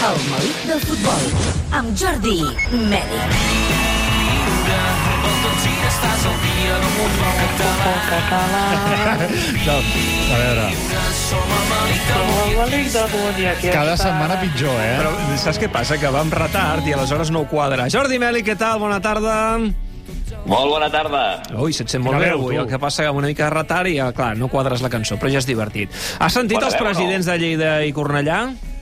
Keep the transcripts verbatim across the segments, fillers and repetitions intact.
El melic del futbol, amb Jordi Mèlic. A veure... Cada setmana pitjor, eh? Però saps què passa? Que va amb retard i aleshores no ho quadra. Jordi Mèlic, què tal? Bona tarda. Molt bona tarda. Ui, se't sent molt bé avui. El que passa que amb una mica de retard i, clar, no quadres la cançó, però ja és divertit. Has sentit Bona els veu, presidents no? de Lleida i Cornellà?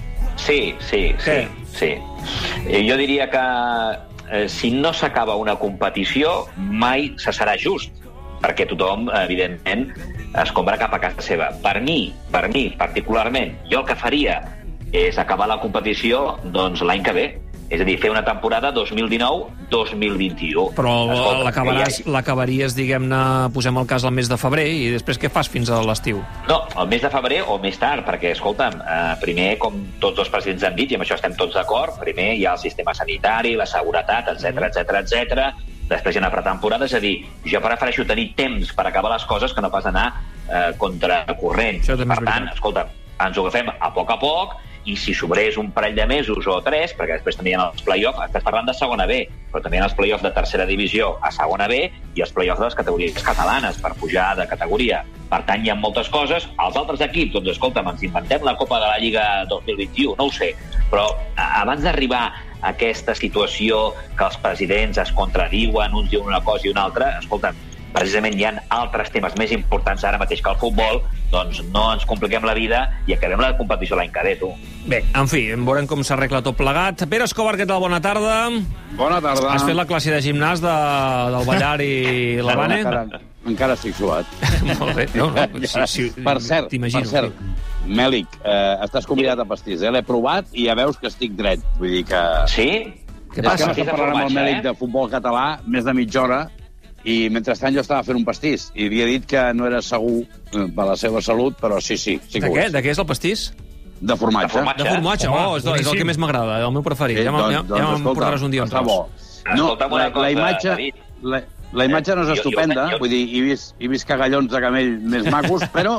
Sí, sí, Què? sí. sí. Eh, Jo diria que eh, si no s'acaba una competició, mai se serà just, perquè tothom, evidentment, es compra cap a casa seva. Per mi, per mi, particularment, jo el que faria és acabar la competició doncs l'any que ve. És a dir, fer una temporada dos mil dinou dos mil vint-i-u. Però Escolta, l'acabaràs, ja- l'acabaries, diguem-ne, posem el cas al mes de febrer, i després què fas fins a l'estiu? No, el mes de febrer o més tard, perquè, escolta'm, eh, primer, com tots els presidents han dit, i amb això estem tots d'acord, primer hi ha el sistema sanitari, la seguretat, etcètera, etcètera, etcètera. Després hi ha una pretemporada, és a dir, jo prefereixo tenir temps per acabar les coses que no pas anar eh, contracorrent. Això també és Per tant, veritat. escolta'm, ens ho agafem a poc a poc, i si sobrés un parell de mesos o tres, perquè després també hi ha els play-off, estàs parlant de segona B, però també hi ha els play-off de tercera divisió a segona B i els play-off de les categories catalanes per pujar de categoria. Per tant, hi ha moltes coses. Els altres equips, doncs, escolta'm, ens inventem la Copa de la Lliga dos mil vint-i-u, no ho sé, però a- abans d'arribar a aquesta situació que els presidents es contradiuen, uns diuen una cosa i una altra, escolta'm, precisament hi ha altres temes més importants ara mateix que el futbol, doncs no ens compliquem la vida i acabem la competició l'any que ve, tu. Bé, en fi, veurem com s'arregla tot plegat. Pere Escobar, què tal? Bona tarda. Bona tarda. Has fet la classe de gimnàs de, del Ballar i l'Havane? Encara, encara estic suat. Molt bé. No, no, sí, sí, per cert, per t'imagino. cert, Mèlic, eh, estàs convidat a pastís, eh? L'he provat i ja veus que estic dret. Vull dir que... Sí? Què És passa? que no estic parlant amb el formatge, Mèlic eh? de futbol català més de mitja hora i mentrestant jo estava fent un pastís i havia dit que no era segur eh, per la seva salut, però sí, sí, sí que De ho què? és. De què és el pastís? De formatge. De formatge. De formatge. Home, Oh, és, és el que boníssim. més m'agrada, el meu preferit. Eh, Ja me'n doncs, ja, doncs, ja me'n escolta, portaràs un dia un està tros. bo. No, Escolta'm la, una cosa, la imatge... David. La, la imatge no és Jo- jo- estupenda, jo- vull dir, he vist, he vist cagallons de camell més macos, però,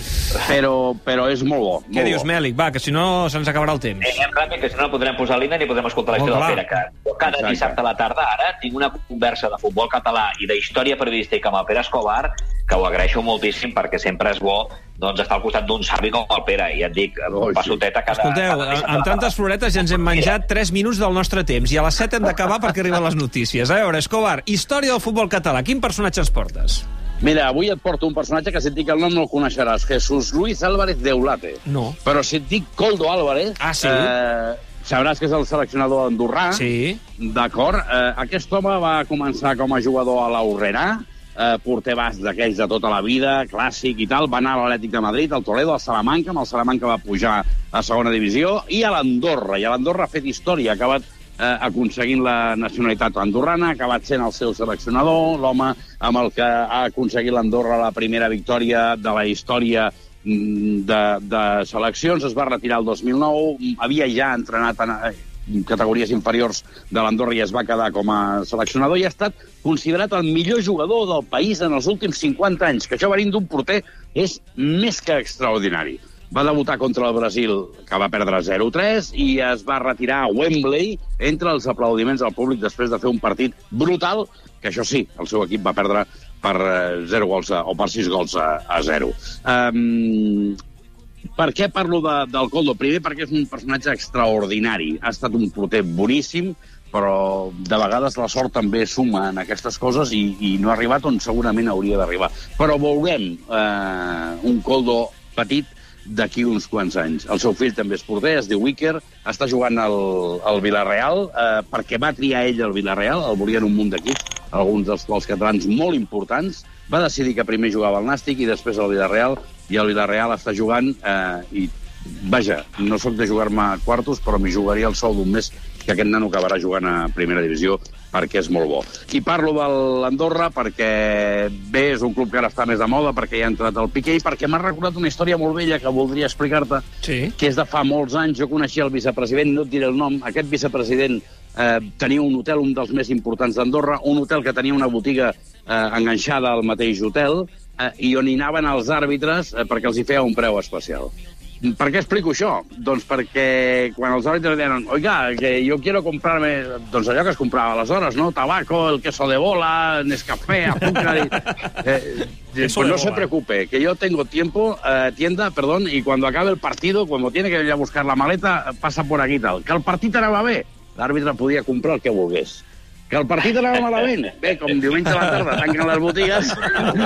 però, però és molt bo. Què molt dius, bo. Mèlic? Va, que si no se'ns acabarà el temps. Anem ràpid, que si no no podrem posar l'himne ni podrem escoltar la Oh, història clar. del Pere. Que jo cada Exacte. dissabte a la tarda ara tinc una conversa de futbol català i d'història periodística amb el Pere Escobar, que ho agraeixo moltíssim perquè sempre és bo doncs, estar al costat d'un savi com el Pere. I et dic, Oh, un sí. passotet a cada... Escolteu, cada dissabte a amb la tantes tarda. floretes ja ens hem menjat tres minuts del nostre temps i a les set hem d'acabar perquè arriben les notícies. A veure, Escobar, història del futbol català. Quin personatge ens portes? Mira, avui et porto un personatge que si et dic el nom no el coneixeràs, Jesús Luis Álvarez de Eulate. No. Però si et dic Coldo Álvarez... Ah, sí? Eh, sabràs que és el seleccionador andorrà. Sí. D'acord. Eh, aquest home va començar com a jugador a l'Aurrerà, eh, porter basc d'aquells de tota la vida, clàssic i tal, va anar a l'Atlètic de Madrid, al Toledo, al Salamanca, amb el Salamanca va pujar a segona divisió, i a l'Andorra. I a l'Andorra ha fet història, ha acabat eh, aconseguint la nacionalitat andorrana, ha acabat sent el seu seleccionador, l'home amb el que ha aconseguit l'Andorra la primera victòria de la història mm, de, de seleccions. Es va retirar el dos mil nou, havia ja entrenat en eh, categories inferiors de l'Andorra i es va quedar com a seleccionador i ha estat considerat el millor jugador del país en els últims cinquanta anys, que això venint d'un porter és més que extraordinari. Va debutar contra el Brasil, que va perdre zero tres, i es va retirar a Wembley entre els aplaudiments del públic després de fer un partit brutal, que això sí, el seu equip va perdre per eh, zero gols a, o per sis gols a, a zero. Um, per què parlo de, del Coldo? Primer perquè és un personatge extraordinari. Ha estat un porter boníssim, però de vegades la sort també suma en aquestes coses i, i no ha arribat on segurament hauria d'arribar. Però veurem eh, un Coldo petit d'aquí uns quants anys. El seu fill també és porter, es diu Iker, està jugant al, al Villarreal, eh, perquè va triar ell el Villarreal, el volien un munt d'equips, alguns dels quals catalans molt importants. Va decidir que primer jugava al Nàstic i després al Villarreal, i el Villarreal està jugant eh, i, vaja, no sóc de jugar-me a quartos, però m'hi jugaria el sou d'un mes que aquest nano acabarà jugant a primera divisió perquè és molt bo. I parlo de l'Andorra perquè bé, és un club que ara està més de moda, perquè hi ha entrat el Piqué i perquè m'ha recordat una història molt vella que voldria explicar-te, Sí. que és de fa molts anys. Jo coneixia el vicepresident, no et diré el nom, aquest vicepresident eh, tenia un hotel, un dels més importants d'Andorra, un hotel que tenia una botiga eh, enganxada al mateix hotel, eh, i on hi anaven els àrbitres eh, perquè els hi feia un preu especial. Per què explico això? Doncs perquè quan els àrbitres deien oiga, que yo quiero comprarme... Doncs allò que es comprava aleshores, ¿no? Tabaco, el queso de bola, Nescafé, azúcar... Y, eh, pues no se preocupe, que yo tengo tiempo, eh, tienda, perdón, y cuando acabe el partido, cuando tiene que ir a buscar la maleta, passa por aquí tal. Que el partit anava bé, l'àrbitre podia comprar el que volgués. Que el partit anava malament, bé, com diumenge a la tarda tanquen les botigues...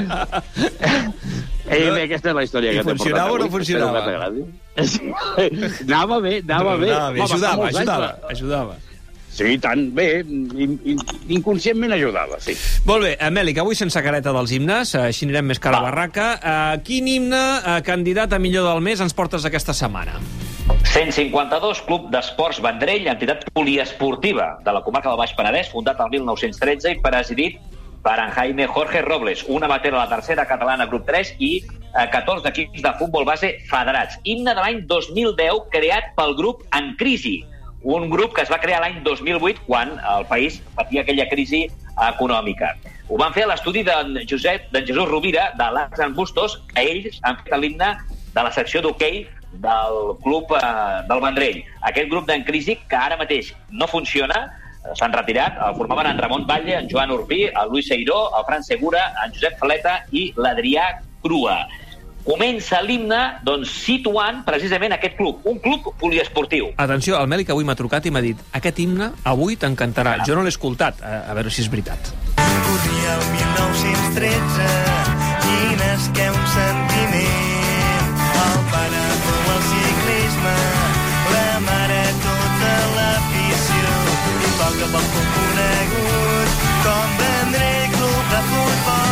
Eh, bé, aquesta és la història que t'he portat. I funcionava o no funcionava? Sí. Anava bé, anava bé. Anava bé, ajudava, ajudava, ajudava. Sí, tant bé, inconscientment ajudava, sí. Molt bé, Mèlic, avui sense careta dels himnes, així anirem més cara a barraca. Quin himne, candidat a millor del mes, ens portes aquesta setmana? cent cinquanta-dos, Club d'Esports Vendrell, entitat poliesportiva de la comarca del Baix Penedès, fundat el mil nou-cents tretze i presidit per en Jaime Jorge Robles, un amateur a la tercera catalana, grup tres, i catorze equips de futbol base federats. Himne de l'any dos mil deu, creat pel grup En Crisi, un grup que es va crear l'any dos mil vuit, quan el país patia aquella crisi econòmica. Ho van fer a l'estudi d'en Josep, d'en Jesús Rovira, de l'Arcs en Bustos, que ells han fet l'himne de la secció d'hoquei del club eh, del Vendrell. Aquest grup d'en Crisi, que ara mateix no funciona, s'han retirat, el formaven en Ramon Batlle, en Joan Urbí, el Luis Seiró, el Fran Segura, en Josep Faleta i l'Adrià Crua. Comença l'himne, doncs, situant precisament aquest club, un club poliesportiu. Atenció, el Mèlic avui m'ha trucat i m'ha dit aquest himne avui t'encantarà. Jo no l'he escoltat, a, a veure si és veritat. Corria el mil nou-cents tretze, quines que un sentiment, el pare com el ciclisme, la mare tota l'afició, i poc a poc com conegut com Vendrell Club de Futbol.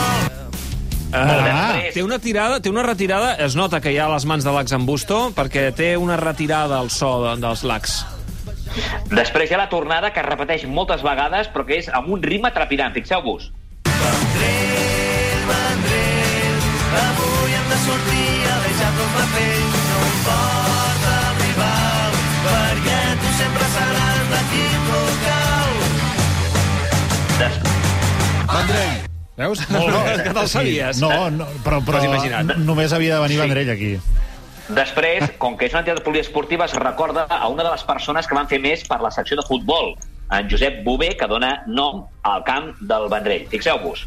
Ah, té una tirada, té una retirada, es nota que hi ha a les mans de l'Ax en Busto, perquè té una retirada al so de, dels Lacs. Després hi ha la tornada, que es repeteix moltes vegades, però que és amb un ritme trepidant, fixeu-vos. Vendrell, Vendrell, avui hem de sortir a deixar-nos la pell, no importa el rival, perquè tu sempre seràs l'equip local. Des... Vendrell. Veus? Molt bé, és que te'l sabies. No, no, però, però només havia de venir Sí. Vendrell aquí. Després, com que és una entitat poliesportiva, es recorda a una de les persones que van fer més per la secció de futbol, en Josep Bové, que dona nom al camp del Vendrell. Fixeu-vos.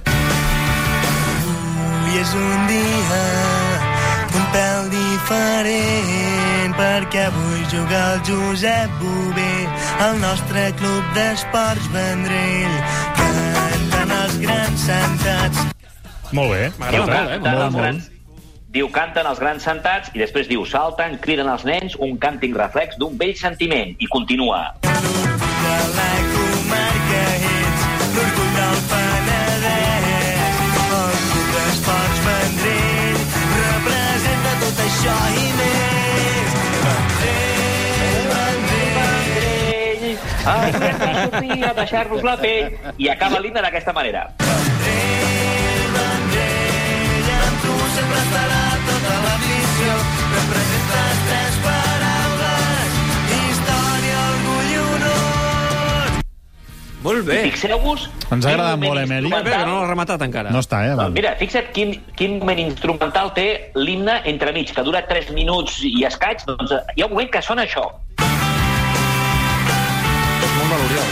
Avui és un dia un pèl diferent, perquè avui juga el Josep Bové, el nostre club d'esports Vendrell. Canten els grans sentats. Molt bé. M'agrada molt, eh? Canten Molt, els molt. grans... Diu, canten els grans sentats, i després diu, salten, criden els nens, un càntic reflex d'un vell sentiment, i continua. L'orgull de la comarca ets, l'orgull del Penedès, el club d'esports Vendrell representa tot això i més. Vendrell, Vendrell, Ai, hem de sortir a deixar-nos la pell, i acaba l'himne d'aquesta manera. Vendrell, Vendrell, amb tu sempre estarà tota l'afició, representes tres paraules, història, orgull i honor. Molt bé. Fixeu-vos... Ens ha agradat quin molt, moment eh, Mèlic? Espera, que no instrumental- l'ha rematat encara. No està, eh? Doncs Val. mira, fixa't quin, quin moment instrumental té l'himne entremig, que dura tres minuts i escaig, doncs hi ha un moment que sona això. Molt bé, l'Oriol.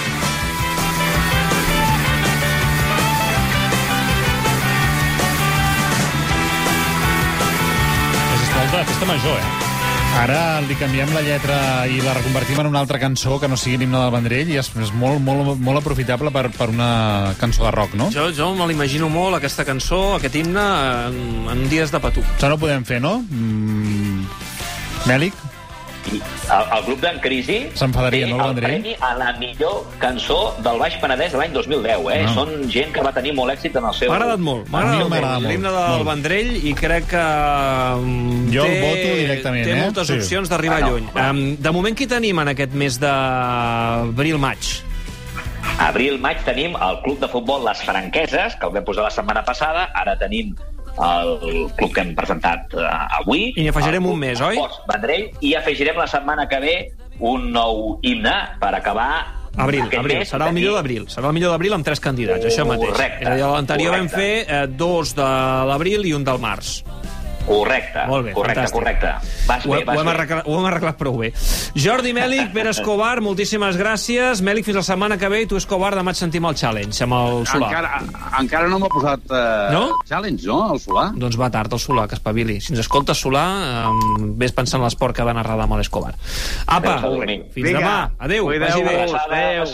És escolta, festa major, eh? Ara li canviem la lletra i la reconvertim en una altra cançó que no sigui l'himne del Vendrell i és, és molt, molt, molt aprofitable per, per una cançó de rock, no? Jo, jo me l'imagino molt, aquesta cançó, aquest himne, en, en dies de patú. Això no ho podem fer, no? Mm... Mèlic? I el, el grup d'en Crisi S'enfadaria, té no, el el Vendrell? premi a la millor cançó del Baix Penedès de l'any dos mil deu. Eh? No. Són gent que va tenir molt èxit en el seu... M'ha agradat molt, m'ha A mi agradat m'agrada molt molt, l'himne del molt. Vendrell i crec que mm, Jo té, voto directament, té eh? moltes Sí. opcions d'arribar Ah, no, lluny. clar. Um, de moment, qui tenim en aquest mes d'abril-maig? Abril-maig tenim el club de futbol Les Franqueses, que el vam posar la setmana passada. Ara tenim el club que hem presentat uh, avui. I n'hi afegirem el un club més, oi? Esports Vendrell, i afegirem la setmana que ve un nou himne per acabar... Abril, aquest abril. mes Serà el tenir- millor d'abril. Serà el millor d'abril amb tres candidats, això mateix. Correcte, És a dir, a l'anterior vam correcte. fer eh, dos de l'abril i un del març. Correcte, Molt bé, correcte, fantàstic. correcte. Vas Ho, bé, he- vas ho, hem bé. arreglat, ho hem arreglat prou bé. Jordi Mèlic, Pere Escobar, moltíssimes gràcies. Mèlic, fins la setmana que ve, i tu, Escobar, demà et sentim al challenge, amb el Solà. Encara, encara no m'ha posat uh, No? challenge, no, el Solà? Doncs va tard el Solà, que espavili. Si ens escoltes, Solà, eh, vés pensant en l'esport que va narrar demà l'Escobar. Apa, Adéu, Dominic. fins demà. Adéu, vagi bé. Cuideu-vos, adéu.